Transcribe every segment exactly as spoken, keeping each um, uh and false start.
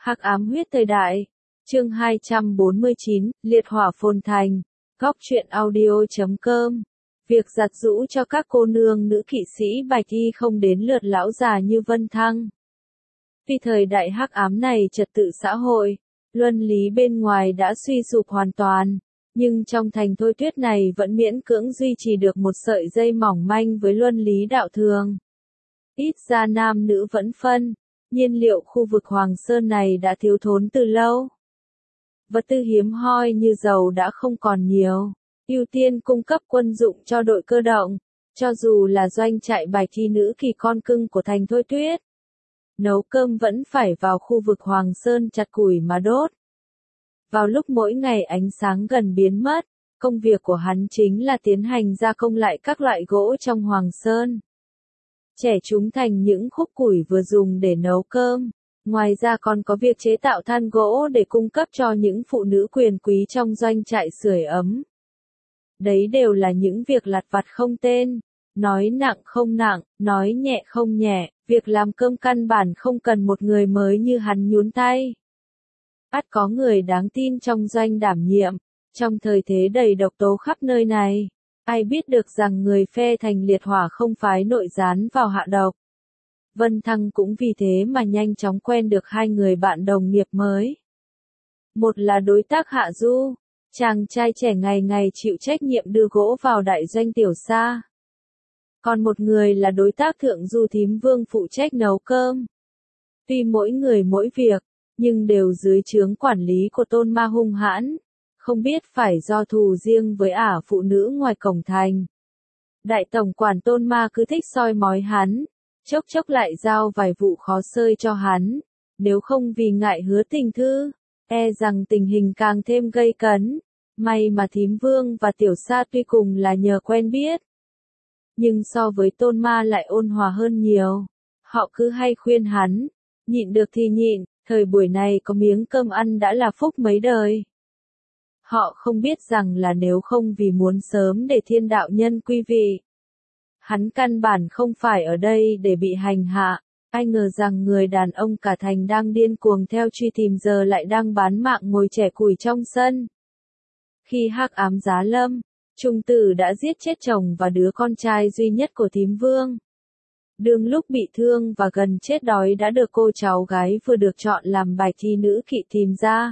Hắc ám huyết thời đại. Chương hai trăm bốn mươi chín, Liệt hỏa phồn thành. Góc truyện audio chấm com. Việc giặt giũ cho các cô nương nữ kỵ sĩ bạch y không đến lượt lão già như Vân Thăng. Vì thời đại hắc ám này trật tự xã hội, luân lý bên ngoài đã suy sụp hoàn toàn, nhưng trong thành Thôi Tuyết này vẫn miễn cưỡng duy trì được một sợi dây mỏng manh với luân lý đạo thường. Ít ra nam nữ vẫn phân, nhiên liệu khu vực Hoàng Sơn này đã thiếu thốn từ lâu. Vật tư hiếm hoi như dầu đã không còn nhiều, ưu tiên cung cấp quân dụng cho đội cơ động, cho dù là doanh trại bạch y nữ kỳ con cưng của thành Thôi Tuyết. Nấu cơm vẫn phải vào khu vực Hoàng Sơn chặt củi mà đốt. Vào lúc mỗi ngày ánh sáng gần biến mất, công việc của hắn chính là tiến hành gia công lại các loại gỗ trong Hoàng Sơn. Trẻ chúng thành những khúc củi vừa dùng để nấu cơm. Ngoài ra còn có việc chế tạo than gỗ để cung cấp cho những phụ nữ quyền quý trong doanh trại sưởi ấm. Đấy đều là những việc lặt vặt không tên, nói nặng không nặng, nói nhẹ không nhẹ, việc làm cơm căn bản không cần một người mới như hắn nhún tay. Ắt có người đáng tin trong doanh đảm nhiệm, trong thời thế đầy độc tố khắp nơi này, ai biết được rằng người phe thành liệt hỏa không phái nội gián vào hạ độc. Vân Thăng cũng vì thế mà nhanh chóng quen được hai người bạn đồng nghiệp mới. Một là đối tác Hạ Du, chàng trai trẻ ngày ngày chịu trách nhiệm đưa gỗ vào đại doanh Tiểu Sa. Còn một người là đối tác Thượng Du Thím Vương phụ trách nấu cơm. Tuy mỗi người mỗi việc, nhưng đều dưới trướng quản lý của Tôn Ma hung hãn, không biết phải do thù riêng với ả phụ nữ ngoài cổng thành. Đại tổng quản Tôn Ma cứ thích soi mói hắn, chốc chốc lại giao vài vụ khó xơi cho hắn, nếu không vì ngại hứa tình thư, e rằng tình hình càng thêm gây cấn. May mà Thím Vương và Tiểu Sa tuy cùng là nhờ quen biết, nhưng so với Tôn Ma lại ôn hòa hơn nhiều. Họ cứ hay khuyên hắn, nhịn được thì nhịn, thời buổi này có miếng cơm ăn đã là phúc mấy đời. Họ không biết rằng là nếu không vì muốn sớm để thiên đạo nhân quy vị, hắn căn bản không phải ở đây để bị hành hạ. Ai ngờ rằng người đàn ông cả thành đang điên cuồng theo truy tìm giờ lại đang bán mạng ngồi chẻ củi trong sân. Khi hắc ám giá lâm, Trung Tử đã giết chết chồng và đứa con trai duy nhất của Thím Vương. Đương lúc bị thương và gần chết đói đã được cô cháu gái vừa được chọn làm bạch y nữ kỵ tìm ra.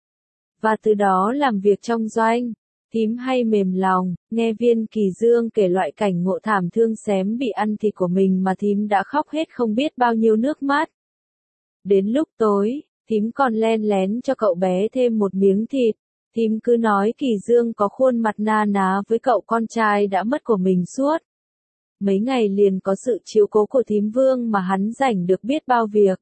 Và từ đó làm việc trong doanh. Thím hay mềm lòng, nghe Viên Kỳ Dương kể loại cảnh ngộ thảm thương xém bị ăn thịt của mình mà thím đã khóc hết không biết bao nhiêu nước mắt. Đến lúc tối, thím còn len lén cho cậu bé thêm một miếng thịt. Thím cứ nói Kỳ Dương có khuôn mặt na ná với cậu con trai đã mất của mình suốt. Mấy ngày liền có sự chiếu cố của Thím Vương mà hắn rảnh được biết bao việc.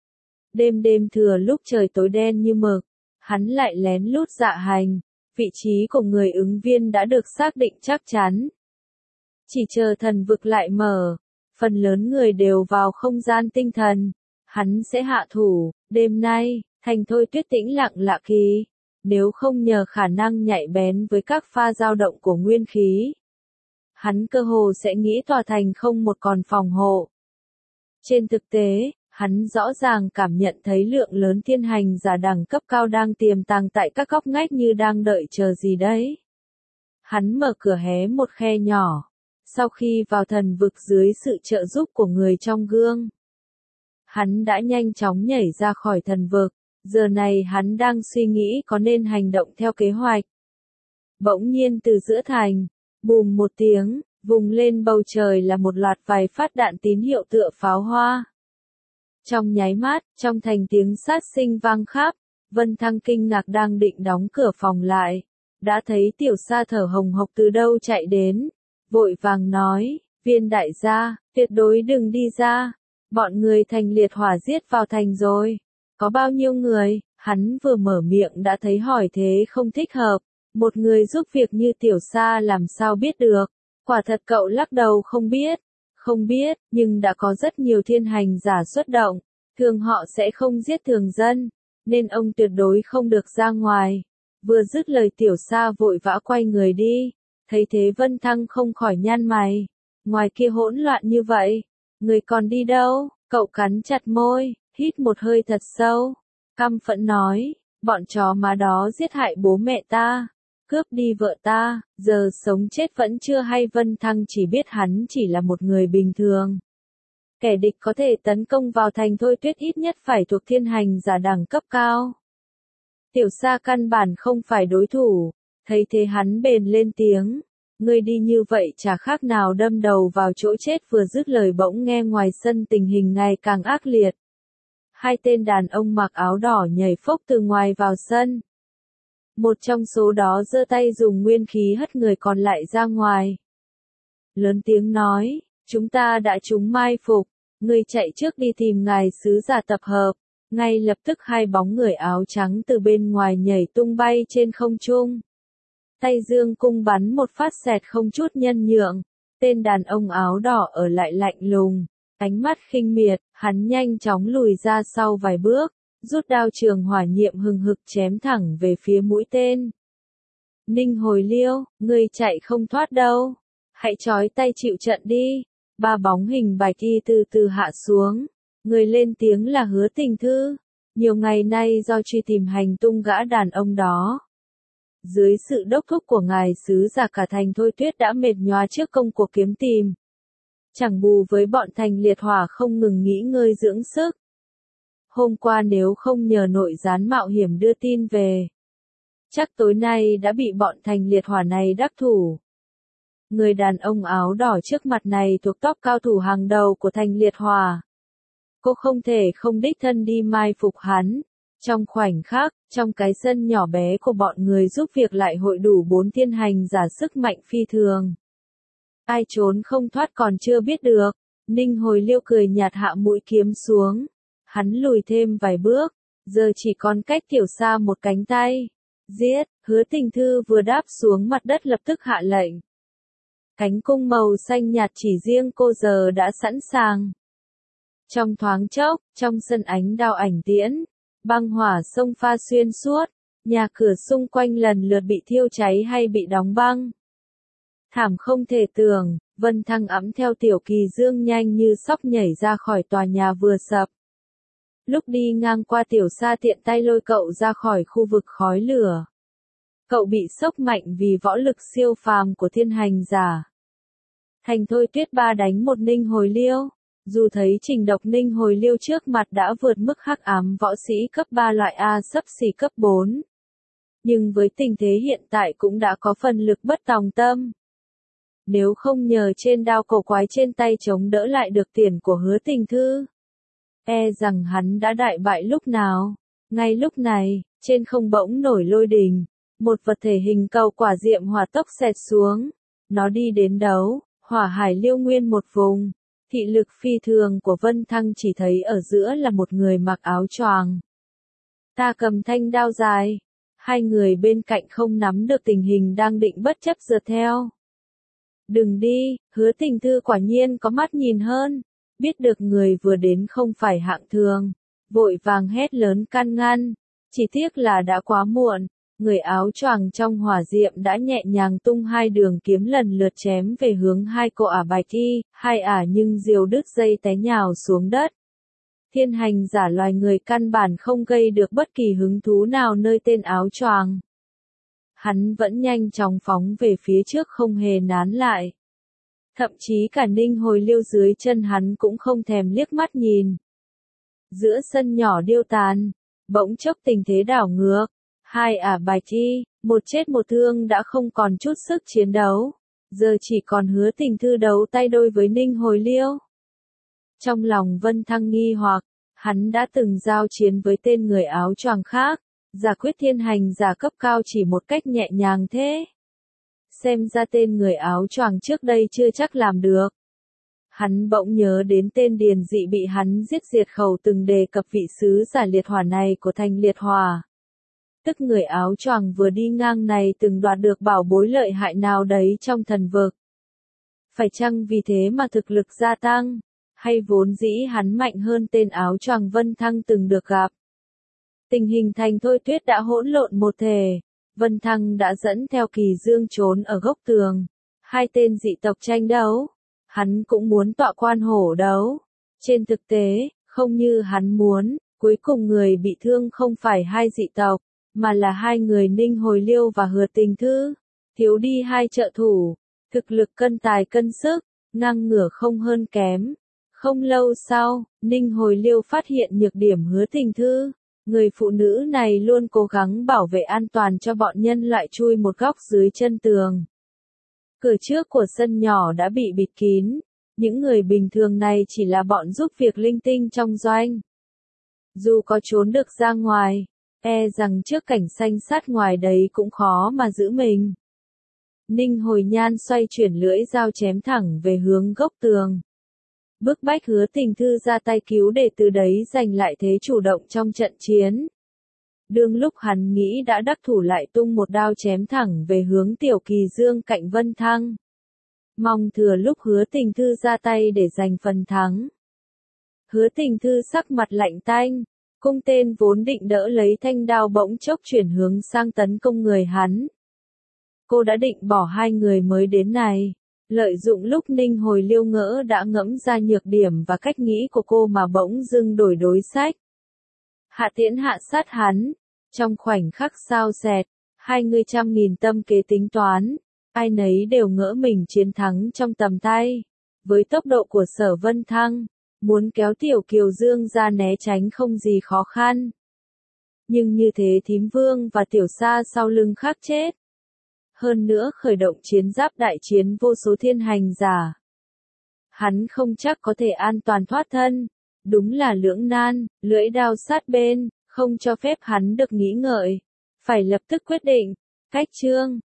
Đêm đêm thừa lúc trời tối đen như mực, hắn lại lén lút dạ hành. Vị trí của người ứng viên đã được xác định chắc chắn. Chỉ chờ thần vực lại mở, phần lớn người đều vào không gian tinh thần, hắn sẽ hạ thủ. Đêm nay, thành Thôi Tuyết tĩnh lặng lạ kỳ, nếu không nhờ khả năng nhạy bén với các pha dao động của nguyên khí, hắn cơ hồ sẽ nghĩ tòa thành không một còn phòng hộ. Trên thực tế, hắn rõ ràng cảm nhận thấy lượng lớn thiên hành giả đẳng cấp cao đang tiềm tàng tại các góc ngách như đang đợi chờ gì đấy. Hắn mở cửa hé một khe nhỏ. Sau khi vào thần vực dưới sự trợ giúp của người trong gương, hắn đã nhanh chóng nhảy ra khỏi thần vực. Giờ này hắn đang suy nghĩ có nên hành động theo kế hoạch. Bỗng nhiên từ giữa thành, bùm một tiếng, vùng lên bầu trời là một loạt vài phát đạn tín hiệu tựa pháo hoa. Trong nháy mắt, trong thành tiếng sát sinh vang khắp, Vân Thăng kinh ngạc đang định đóng cửa phòng lại. Đã thấy Tiểu Sa thở hồng hộc từ đâu chạy đến, vội vàng nói, Viên đại gia, tuyệt đối đừng đi ra, bọn người thành liệt hỏa giết vào thành rồi. Có bao nhiêu người? Hắn vừa mở miệng đã thấy hỏi thế không thích hợp, một người giúp việc như Tiểu Sa làm sao biết được. Quả thật cậu lắc đầu không biết. Không biết, nhưng đã có rất nhiều thiên hành giả xuất động, thường họ sẽ không giết thường dân, nên ông tuyệt đối không được ra ngoài. Vừa dứt lời Tiểu Sa vội vã quay người đi, thấy thế Vân Thăng không khỏi nhăn mày. Ngoài kia hỗn loạn như vậy, người còn đi đâu? Cậu cắn chặt môi, hít một hơi thật sâu. căm phẫn nói, bọn chó má đó giết hại bố mẹ ta, cướp đi vợ ta, giờ sống chết vẫn chưa hay. Vân Thăng chỉ biết hắn chỉ là một người bình thường. Kẻ địch có thể tấn công vào thành Thôi Tuyết ít nhất phải thuộc thiên hành giả đẳng cấp cao. Tiểu Sa căn bản không phải đối thủ, thấy thế hắn bền lên tiếng, ngươi đi như vậy chả khác nào đâm đầu vào chỗ chết. Vừa dứt lời bỗng nghe ngoài sân tình hình ngày càng ác liệt. Hai tên đàn ông mặc áo đỏ nhảy phốc từ ngoài vào sân. Một trong số đó giơ tay dùng nguyên khí hất người còn lại ra ngoài. Lớn tiếng nói, chúng ta đã trúng mai phục, ngươi chạy trước đi tìm ngài sứ giả tập hợp. Ngay lập tức hai bóng người áo trắng từ bên ngoài nhảy tung bay trên không trung. Tay dương cung bắn một phát xẹt không chút nhân nhượng. Tên đàn ông áo đỏ ở lại lạnh lùng, ánh mắt khinh miệt, hắn nhanh chóng lùi ra sau vài bước, rút đao trường hỏa nhiệm hừng hực chém thẳng về phía mũi tên. Ninh Hồi Liêu, ngươi chạy không thoát đâu, hãy trói tay chịu trận đi. Ba bóng hình bạch y từ từ hạ xuống, người lên tiếng là Hứa Tình Thư. Nhiều ngày nay do truy tìm hành tung gã đàn ông đó, dưới sự đốc thúc của ngài sứ giả cả thành Thôi Tuyết đã mệt nhóa trước công cuộc kiếm tìm. Chẳng bù với bọn thành liệt hỏa không ngừng nghỉ ngơi dưỡng sức. Hôm qua nếu không nhờ nội gián mạo hiểm đưa tin về, chắc tối nay đã bị bọn thành liệt hỏa này đắc thủ. Người đàn ông áo đỏ trước mặt này thuộc top cao thủ hàng đầu của thành liệt hỏa. Cô không thể không đích thân đi mai phục hắn. Trong khoảnh khắc, trong cái sân nhỏ bé của bọn người giúp việc lại hội đủ bốn thiên hành giả sức mạnh phi thường. Ai trốn không thoát còn chưa biết được. Ninh Hồi Liêu cười nhạt hạ mũi kiếm xuống. Hắn lùi thêm vài bước, giờ chỉ còn cách Tiểu Sa một cánh tay. Giết, Hứa Tình Thư vừa đáp xuống mặt đất lập tức hạ lệnh. Cánh cung màu xanh nhạt chỉ riêng cô giờ đã sẵn sàng. Trong thoáng chốc, trong sân ánh đao ảnh tiễn, băng hỏa xông pha xuyên suốt, nhà cửa xung quanh lần lượt bị thiêu cháy hay bị đóng băng. Thảm không thể tưởng, Vân Thăng ẵm theo Tiểu Kỳ Dương nhanh như sóc nhảy ra khỏi tòa nhà vừa sập. Lúc đi ngang qua Tiểu Sa tiện tay lôi cậu ra khỏi khu vực khói lửa. Cậu bị sốc mạnh vì võ lực siêu phàm của thiên hành giả. Thành Thôi Tuyết ba đánh một Ninh Hồi Liêu. Dù thấy trình độc Ninh Hồi Liêu trước mặt đã vượt mức hắc ám võ sĩ cấp ba loại A xấp xỉ cấp bốn. Nhưng với tình thế hiện tại cũng đã có phần lực bất tòng tâm. Nếu không nhờ trên đao cổ quái trên tay chống đỡ lại được tiền của Hứa Tình Thư, e rằng hắn đã đại bại lúc nào. Ngay lúc này, trên không bỗng nổi lôi đình, một vật thể hình cầu quả diệm hỏa tốc xẹt xuống. Nó đi đến đấu, hỏa hải liêu nguyên một vùng. Thị lực phi thường của Vân Thăng chỉ thấy ở giữa là một người mặc áo choàng. Ta cầm thanh đao dài. Hai người bên cạnh không nắm được tình hình đang định bất chấp giật theo. Đừng đi, Hứa Tình Thư quả nhiên có mắt nhìn hơn. Biết được người vừa đến không phải hạng thường. Vội vàng hét lớn can ngăn. Chỉ tiếc là đã quá muộn. Người áo choàng trong hỏa diệm đã nhẹ nhàng tung hai đường kiếm lần lượt chém về hướng hai cô ả bạch y, hai ả nhưng diều đứt dây té nhào xuống đất. Thiên hành giả loài người căn bản không gây được bất kỳ hứng thú nào nơi tên áo choàng. Hắn vẫn nhanh chóng phóng về phía trước không hề nán lại. Thậm chí cả Ninh Hồi Liêu dưới chân hắn cũng không thèm liếc mắt nhìn. Giữa sân nhỏ điêu tàn, bỗng chốc tình thế đảo ngược. Hai ả bạch y, một chết một thương đã không còn chút sức chiến đấu. Giờ chỉ còn Hứa Tình Thư đấu tay đôi với Ninh Hồi Liêu. Trong lòng Vân Thăng nghi hoặc, hắn đã từng giao chiến với tên người áo choàng khác, giả quyết thiên hành giả cấp cao chỉ một cách nhẹ nhàng thế. Xem ra tên người áo choàng trước đây chưa chắc làm được. Hắn bỗng nhớ đến tên Điền Dị bị hắn giết diệt khẩu từng đề cập vị sứ giả liệt hỏa này của thành liệt hỏa. Tức người áo choàng vừa đi ngang này từng đoạt được bảo bối lợi hại nào đấy trong thần vực. Phải chăng vì thế mà thực lực gia tăng, hay vốn dĩ hắn mạnh hơn tên áo choàng Vân Thăng từng được gặp. Tình hình thành Thôi Tuyết đã hỗn lộn một thể, Vân Thăng đã dẫn theo Kỳ Dương trốn ở góc tường. Hai tên dị tộc tranh đấu, hắn cũng muốn tọa quan hổ đấu. Trên thực tế, không như hắn muốn, Cuối cùng người bị thương không phải hai dị tộc, mà là hai người Ninh Hồi Liêu và Hứa Tình Thư, thiếu đi hai trợ thủ, thực lực cân tài cân sức, ngang ngửa không hơn kém. Không lâu sau, Ninh Hồi Liêu phát hiện nhược điểm Hứa Tình Thư, người phụ nữ này luôn cố gắng bảo vệ an toàn cho bọn nhân loại chui một góc dưới chân tường. Cửa trước của sân nhỏ đã bị bịt kín, những người bình thường này chỉ là bọn giúp việc linh tinh trong doanh. Dù có trốn được ra ngoài, e rằng trước cảnh xanh sát ngoài đấy cũng khó mà giữ mình. Ninh Hồi Nhan xoay chuyển lưỡi dao chém thẳng về hướng gốc tường. Bức bách Hứa Tình Thư ra tay cứu để từ đấy giành lại thế chủ động trong trận chiến. Đương lúc hắn nghĩ đã đắc thủ lại tung một đao chém thẳng về hướng Tiểu Kỳ Dương cạnh Vân Thăng. Mong thừa lúc Hứa Tình Thư ra tay để giành phần thắng. Hứa Tình Thư sắc mặt lạnh tanh, cung tên vốn định đỡ lấy thanh đao bỗng chốc chuyển hướng sang tấn công người hắn. Cô đã định bỏ hai người mới đến này, lợi dụng lúc Ninh Hồi Liêu ngỡ đã ngẫm ra nhược điểm và cách nghĩ của cô mà bỗng dưng đổi đối sách. Hạ tiễn hạ sát hắn, trong khoảnh khắc sao xẹt, hai người trăm nghìn tâm kế tính toán, ai nấy đều ngỡ mình chiến thắng trong tầm tay. Với tốc độ của Sở Vân Thăng, muốn kéo Tiểu Kiều Dương ra né tránh không gì khó khăn. Nhưng như thế Thím Vương và Tiểu Sa sau lưng khác chết. Hơn nữa khởi động chiến giáp đại chiến vô số thiên hành giả. Hắn không chắc có thể an toàn thoát thân. Đúng là lưỡng nan, lưỡi đao sát bên, không cho phép hắn được nghĩ ngợi. Phải lập tức quyết định. Cách chương